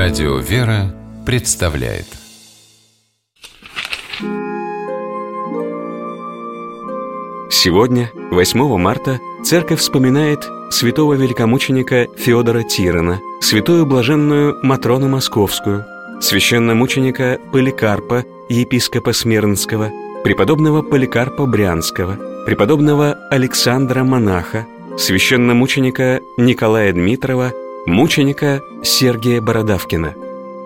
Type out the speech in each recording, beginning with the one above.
Радио «Вера» представляет. Сегодня, 8 марта, Церковь вспоминает святого великомученика Феодора Тирона, святую блаженную Матрону Московскую, священномученика Поликарпа, епископа Смирнского, преподобного Поликарпа Брянского, преподобного Александра Монаха, священномученика Николая Дмитрова, мученика Сергия Бородавкина.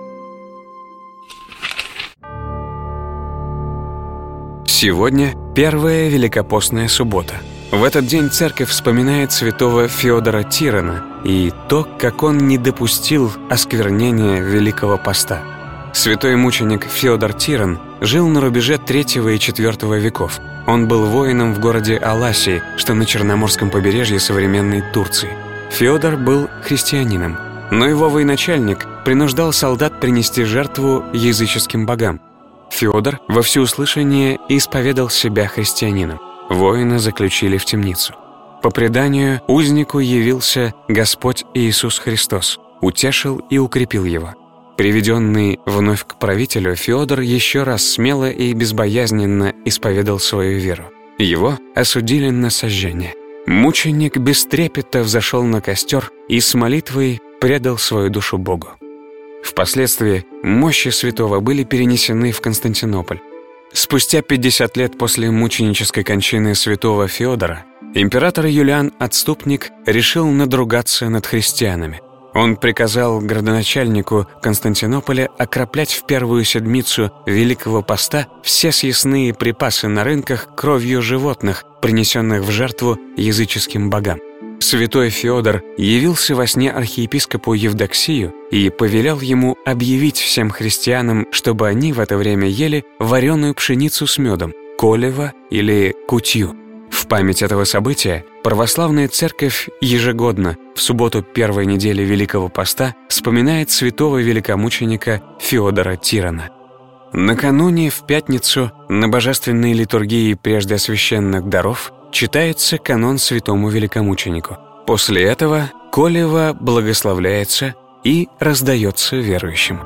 Сегодня первая великопостная суббота. В этот день Церковь вспоминает святого Феодора Тирона и то, как он не допустил осквернения Великого Поста. Святой мученик Феодор Тирон жил на рубеже III и IV веков. Он был воином в городе Аласии, что на Черноморском побережье современной Турции. Феодор был христианином, но его военачальник принуждал солдат принести жертву языческим богам. Феодор во всеуслышание исповедал себя христианином. Воина заключили в темницу. По преданию, узнику явился Господь Иисус Христос, утешил и укрепил его. Приведенный вновь к правителю, Феодор еще раз смело и безбоязненно исповедал свою веру. Его осудили на сожжение. Мученик без трепета взошел на костер и с молитвой предал свою душу Богу. Впоследствии мощи святого были перенесены в Константинополь. Спустя 50 лет после мученической кончины святого Феодора император Юлиан Отступник решил надругаться над христианами. Он приказал градоначальнику Константинополя окроплять в первую седмицу Великого Поста все съестные припасы на рынках кровью животных, принесенных в жертву языческим богам. Святой Феодор явился во сне архиепископу Евдоксию и повелел ему объявить всем христианам, чтобы они в это время ели вареную пшеницу с медом, колево или кутью. В память этого события православная церковь ежегодно в субботу первой недели Великого Поста вспоминает святого великомученика Феодора Тирона. Накануне в пятницу на божественной литургии преждеосвященных даров читается канон святому великомученику. После этого колево благословляется и раздается верующим.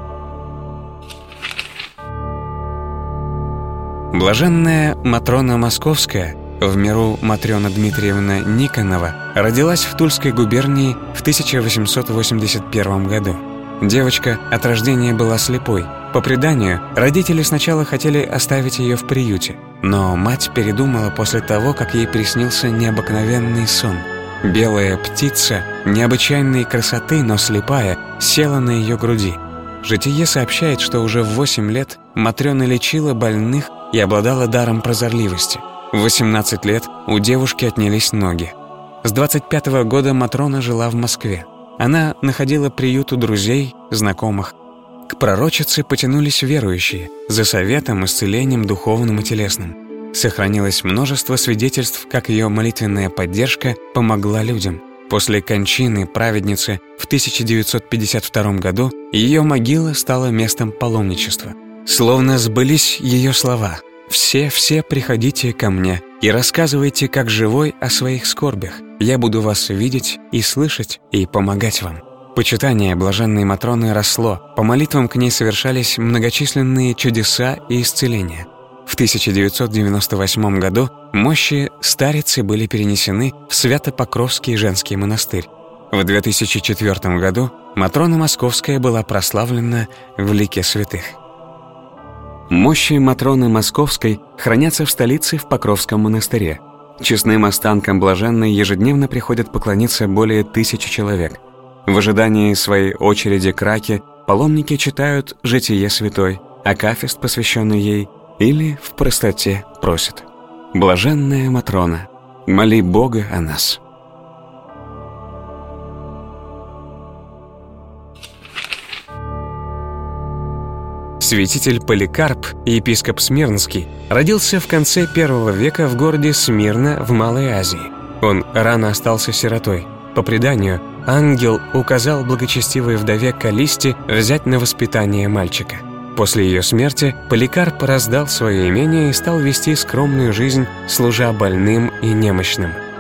Блаженная Матрона Московская, в миру Матрена Дмитриевна Никонова, родилась в Тульской губернии в 1881 году. Девочка от рождения была слепой. По преданию, родители сначала хотели оставить ее в приюте, но мать передумала после того, как ей приснился необыкновенный сон. Белая птица необычайной красоты, но слепая, села на ее груди. Житие сообщает, что уже в 8 лет Матрена лечила больных и обладала даром прозорливости. В 18 лет у девушки отнялись ноги. С 25-го года Матрона жила в Москве. Она находила приют у друзей, знакомых. К пророчице потянулись верующие за советом, исцелением духовным и телесным. Сохранилось множество свидетельств, как ее молитвенная поддержка помогла людям. После кончины праведницы в 1952 году ее могила стала местом паломничества. Словно сбылись ее слова: «Все приходите ко мне и рассказывайте, как живой, о своих скорбях. Я буду вас видеть и слышать, и помогать вам». Почитание блаженной Матроны росло, по молитвам к ней совершались многочисленные чудеса и исцеления. В 1998 году мощи старицы были перенесены в Свято-Покровский женский монастырь. В 2004 году Матрона Московская была прославлена в лике святых. Мощи Матроны Московской хранятся в столице в Покровском монастыре. Честным останкам блаженной ежедневно приходят поклониться более 1000 человек. В ожидании своей очереди к раке паломники читают житие святой, акафист, посвященный ей, или в простоте просят: «Блаженная Матрона, моли Бога о нас». Святитель Поликарп, епископ Смирнский, родился в конце I века в городе Смирна в Малой Азии. Он рано остался сиротой. По преданию, ангел указал благочестивой вдове Каллисте взять на воспитание мальчика. После ее смерти Поликарп раздал свое имение и стал вести скромную жизнь, служа больным и немощным.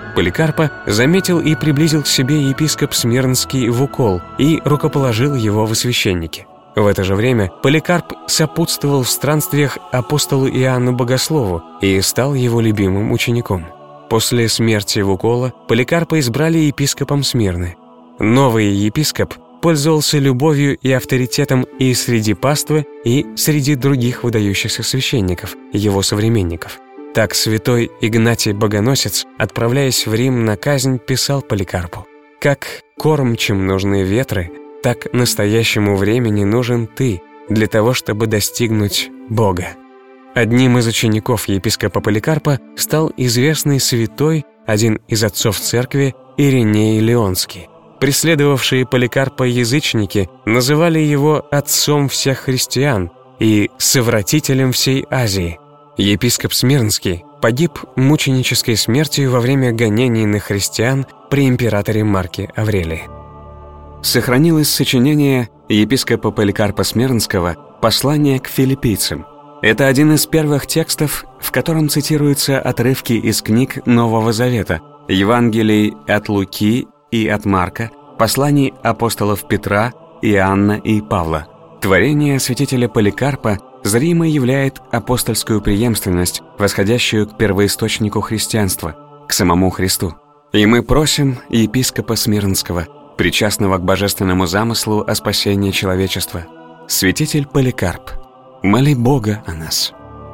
Поликарпа заметил и приблизил к себе епископ Смирнский Вукол и рукоположил его во священники. В это же время Поликарп сопутствовал в странствиях апостолу Иоанну Богослову и стал его любимым учеником. После смерти Вукола Поликарпа избрали епископом Смирны. Новый епископ пользовался любовью и авторитетом и среди паствы, и среди других выдающихся священников, его современников. Так святой Игнатий Богоносец, отправляясь в Рим на казнь, писал Поликарпу: «Как кормчим нужны ветры, так настоящему времени нужен ты для того, чтобы достигнуть Бога». Одним из учеников епископа Поликарпа стал известный святой, один из отцов церкви, Ириней Леонский. Преследовавшие Поликарпа язычники называли его «отцом всех христиан» и «совратителем всей Азии». Епископ Смирнский погиб мученической смертью во время гонений на христиан при императоре Марке Аврелии. Сохранилось сочинение епископа Поликарпа Смирнского «Послание к филиппийцам». Это один из первых текстов, в котором цитируются отрывки из книг Нового Завета, Евангелий от Луки и от Марка, посланий апостолов Петра, Иоанна и Павла. Творение святителя Поликарпа зримо являет апостольскую преемственность, восходящую к первоисточнику христианства, к самому Христу. И мы просим епископа Смирнского, причастного к божественному замыслу о спасении человечества: святитель Поликарп, моли Бога о нас.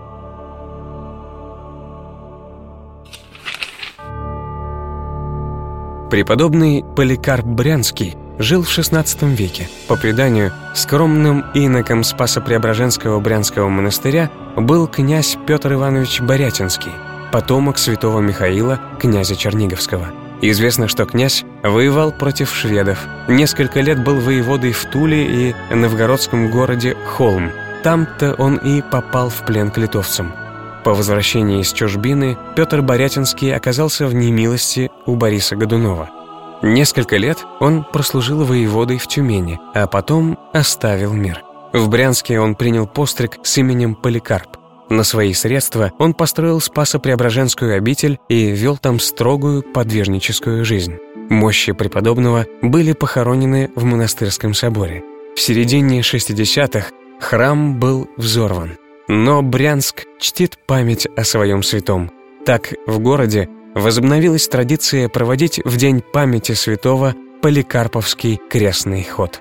Преподобный Поликарп Брянский жил в XVI веке. По преданию, скромным иноком Спасо-Преображенского Брянского монастыря был князь Петр Иванович Борятинский, потомок святого Михаила, князя Черниговского. Известно, что князь воевал против шведов. Несколько лет был воеводой в Туле и новгородском городе Холм. Там-то он и попал в плен к литовцам. По возвращении из чужбины Петр Борятинский оказался в немилости у Бориса Годунова. Несколько лет он прослужил воеводой в Тюмени, а потом оставил мир. В Брянске он принял постриг с именем Поликарп. На свои средства он построил Спасо-Преображенскую обитель и вел там строгую подвижническую жизнь. Мощи преподобного были похоронены в монастырском соборе. В середине 60-х храм был взорван. Но Брянск чтит память о своем святом. Так в городе возобновилась традиция проводить в день памяти святого Поликарповский крестный ход.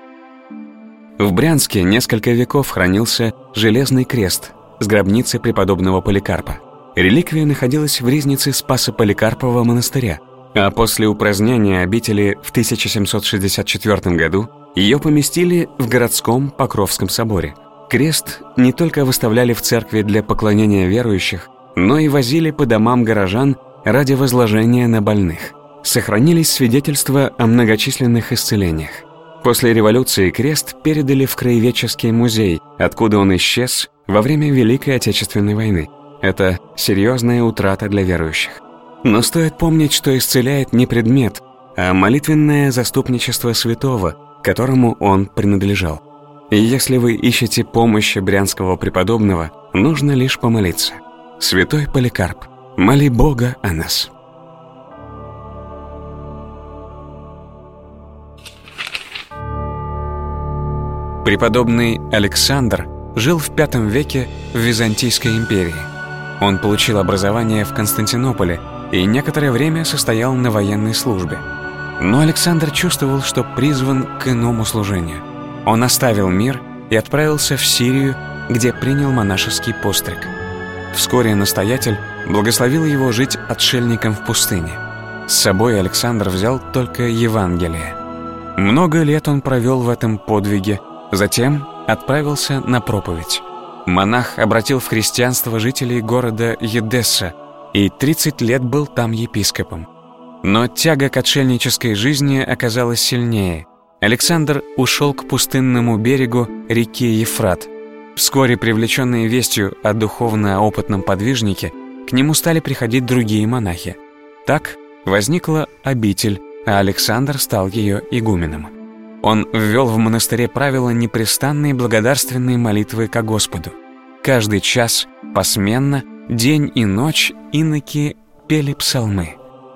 В Брянске несколько веков хранился железный крест с гробницей преподобного Поликарпа. Реликвия находилась в ризнице Спасо-Поликарпова монастыря, а после упразднения обители в 1764 году ее поместили в городском Покровском соборе. Крест не только выставляли в церкви для поклонения верующих, но и возили по домам горожан ради возложения на больных. Сохранились свидетельства о многочисленных исцелениях. После революции крест передали в краеведческий музей, откуда он исчез во время Великой Отечественной войны. Это серьезная утрата для верующих. Но стоит помнить, что исцеляет не предмет, а молитвенное заступничество святого, которому он принадлежал. И если вы ищете помощи брянского преподобного, нужно лишь помолиться. Святой Поликарп, моли Бога о нас. Преподобный Александр жил в V веке в Византийской империи. Он получил образование в Константинополе и некоторое время состоял на военной службе. Но Александр чувствовал, что призван к иному служению. Он оставил мир и отправился в Сирию, где принял монашеский постриг. Вскоре настоятель благословил его жить отшельником в пустыне. С собой Александр взял только Евангелие. Много лет он провел в этом подвиге, затем отправился на проповедь. Монах обратил в христианство жителей города Едесса и 30 лет был там епископом. Но тяга к отшельнической жизни оказалась сильнее. Александр ушел к пустынному берегу реки Ефрат. Вскоре, привлеченные вестью о духовно-опытном подвижнике, к нему стали приходить другие монахи. Так возникла обитель, а Александр стал ее игуменом. Он ввел в монастыре правила непрестанной благодарственной молитвы ко Господу. Каждый час, посменно, день и ночь иноки пели псалмы.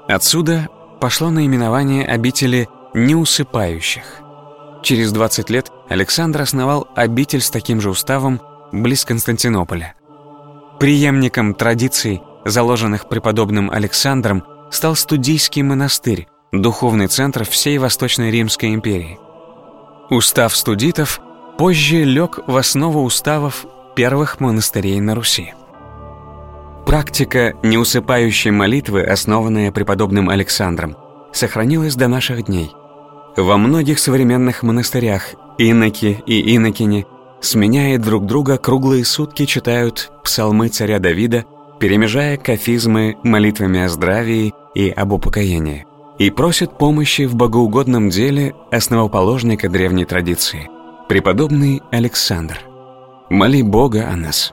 Отсюда пошло наименование обители неусыпающих. Через 20 лет Александр основал обитель с таким же уставом близ Константинополя. Преемником традиций, заложенных преподобным Александром, стал Студийский монастырь, духовный центр всей Восточной Римской империи. Устав студитов позже лег в основу уставов первых монастырей на Руси. Практика неусыпающей молитвы, основанная преподобным Александром, сохранилась до наших дней. Во многих современных монастырях иноки и инокини, сменяя друг друга, круглые сутки читают псалмы царя Давида, перемежая кафизмы молитвами о здравии и об упокоении, и просят помощи в богоугодном деле основоположника древней традиции, преподобный Александр. Моли Бога о нас.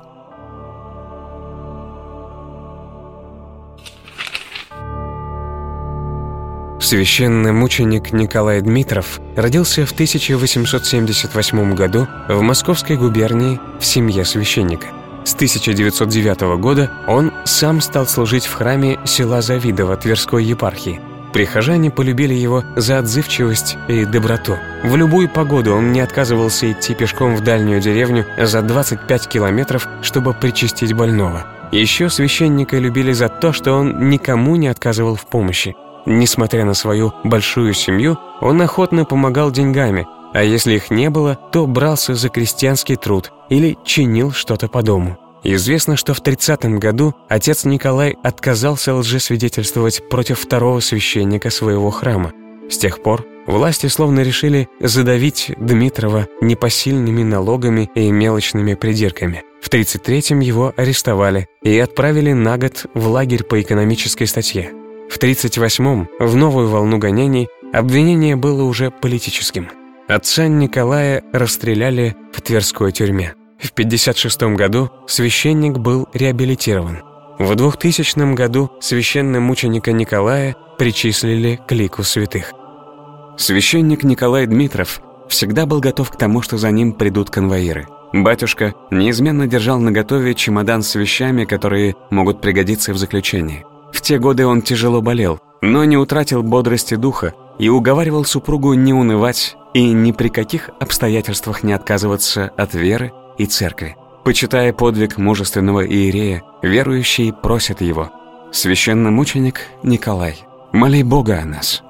Священномученик Николай Дмитров родился в 1878 году в Московской губернии в семье священника. С 1909 года он сам стал служить в храме села Завидово Тверской епархии. Прихожане полюбили его за отзывчивость и доброту. В любую погоду он не отказывался идти пешком в дальнюю деревню за 25 километров, чтобы причастить больного. Еще священника любили за то, что он никому не отказывал в помощи. Несмотря на свою большую семью, он охотно помогал деньгами, а если их не было, то брался за крестьянский труд или чинил что-то по дому. Известно, что в 30-м году отец Николай отказался лжесвидетельствовать против второго священника своего храма. С тех пор власти словно решили задавить Дмитрова непосильными налогами и мелочными придирками. В 33-м его арестовали и отправили на год в лагерь по экономической статье. В 1938-м, в новую волну гонений, обвинение было уже политическим. Отца Николая расстреляли в Тверской тюрьме. В 1956 году священник был реабилитирован. В 2000 году священномученика Николая причислили к лику святых. Священник Николай Дмитров всегда был готов к тому, что за ним придут конвоиры. Батюшка неизменно держал наготове чемодан с вещами, которые могут пригодиться в заключении. В те годы он тяжело болел, но не утратил бодрости духа и уговаривал супругу не унывать и ни при каких обстоятельствах не отказываться от веры и церкви. Почитая подвиг мужественного иерея, верующие просят его: «Священномученик Николай, моли Бога о нас».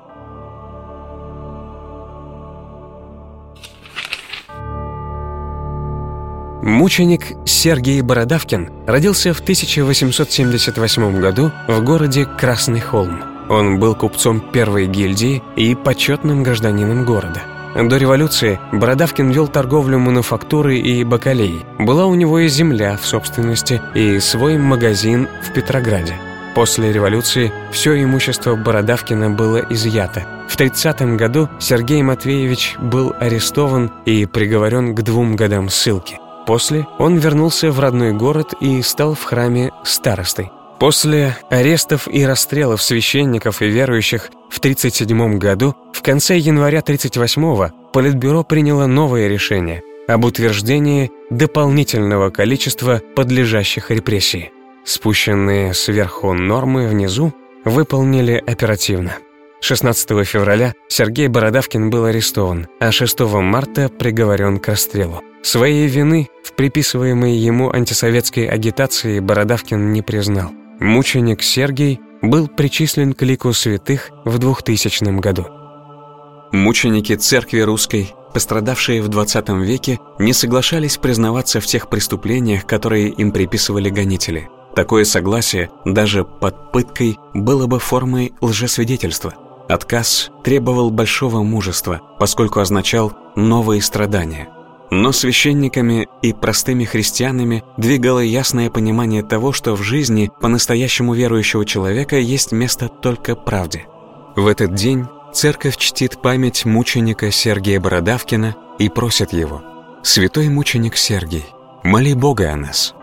Мученик Сергий Бородавкин родился в 1878 году в городе Красный Холм. Он был купцом первой гильдии и почетным гражданином города. До революции Бородавкин вел торговлю мануфактурой и бакалеей. Была у него и земля в собственности, и свой магазин в Петрограде. После революции все имущество Бородавкина было изъято. В 30-м году Сергей Матвеевич был арестован и приговорен к 2 годам ссылки. После он вернулся в родной город и стал в храме старостой. После арестов и расстрелов священников и верующих в 1937 году, в конце января 1938-го, Политбюро приняло новое решение об утверждении дополнительного количества подлежащих репрессии. Спущенные сверху нормы внизу выполнили оперативно. 16 февраля Сергей Бородавкин был арестован, а 6 марта приговорен к расстрелу. Своей вины в приписываемой ему антисоветской агитации Бородавкин не признал. Мученик Сергий был причислен к лику святых в 2000 году. Мученики Церкви Русской, пострадавшие в 20 веке, не соглашались признаваться в тех преступлениях, которые им приписывали гонители. Такое согласие, даже под пыткой, было бы формой лжесвидетельства. Отказ требовал большого мужества, поскольку означал новые страдания. Но священниками и простыми христианами двигало ясное понимание того, что в жизни по-настоящему верующего человека есть место только правде. В этот день церковь чтит память мученика Сергия Бородавкина и просит его: «Святой мученик Сергий, моли Бога о нас».